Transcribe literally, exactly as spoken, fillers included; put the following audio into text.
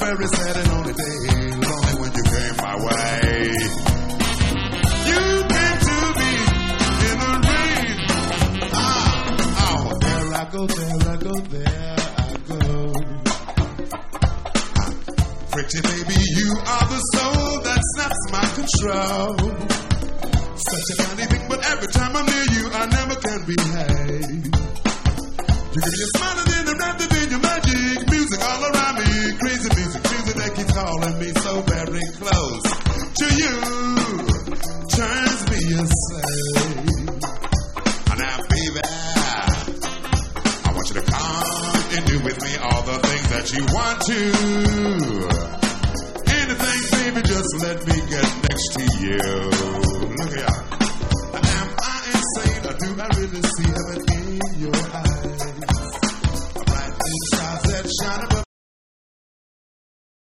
very sad and lonely days, only when you came my way. You came to me in the rain. Ah, oh, there I go, there I go, there I go. Pretty baby, you are the soul that snaps my control. Such a funny thing, but every time I'm near you, I never can behave. You give me a smile and then a rap and then your magic music all around me. Crazy music, music that keeps calling me so very close to you. Turns me aside. Now, baby, I want you to come and do with me all the things that you want to. Anything, baby, just let me get next to you. Look here. Am I insane or do I really see heaven in your eyes? Bright stars that shine above.